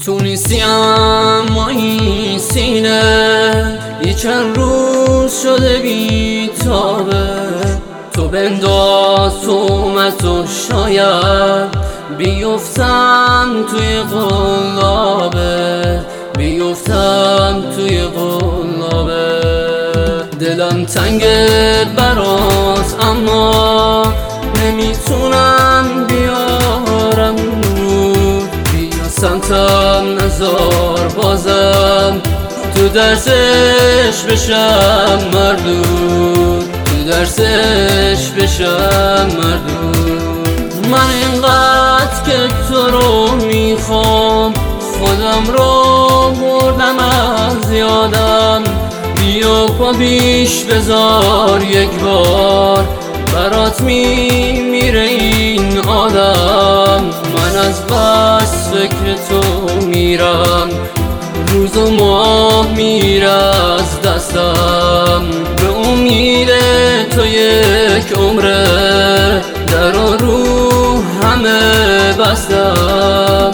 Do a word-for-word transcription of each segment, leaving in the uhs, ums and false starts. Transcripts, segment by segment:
تو نیستی اما این سینه یه چند روز شده بی تابه. تو بنداز تومت و شاید بیفتم توی قلابه، بیفتم توی قلابه. دلم تنگه برات اما نمیتونم بیارم نور. بیا سمتم نزار بازم تو درسش بشم مردود، تو درسش بشم مردود. من اینقدر که تو رو میخوام خودم رو بردم از یادم. بیا پا بیش بذار یک بار برات میمیره این آدم. من از بس فکر تو میرم، روز و ماه میره از دستم. به امید تو یک عمره در و رو همه بستم.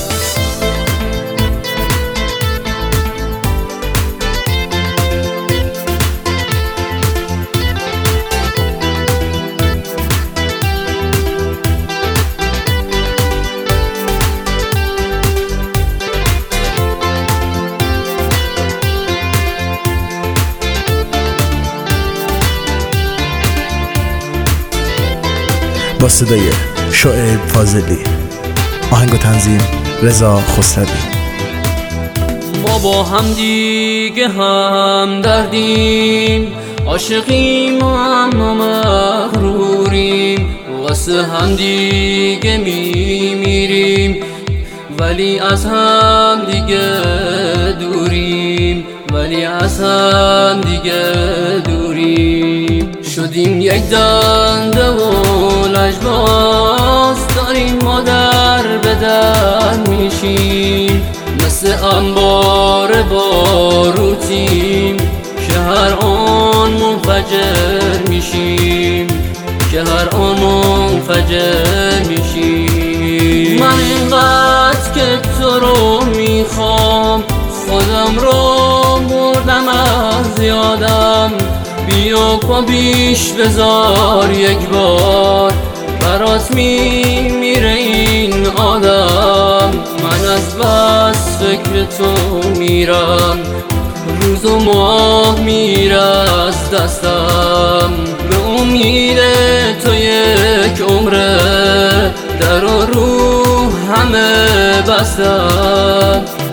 با صدای شعیب فاضلی، آهنگ و تنظیم رضا خسروی. ما با هم دیگه هم دردیم، عاشقیم اما مغروریم. واسه هم دیگه میمیریم ولی از هم دیگه دوریم، ولی از هم دیگه دوریم. شدیم یک دنده و لجباز داریم ما در به در میشیم. مثل انبار باروتیم که هر آن منفجر میشیم، که هر آن منفجر میشیم. من اینقدر که تو رو میخوام خودم رو بردم از یادم. بیا پا بیش بذار یک بار برات میمیره این آدم. من از بس فکر تو میرم، روز و ماه میره از دستم. به امید تو یک عمره در و رو همه بستم.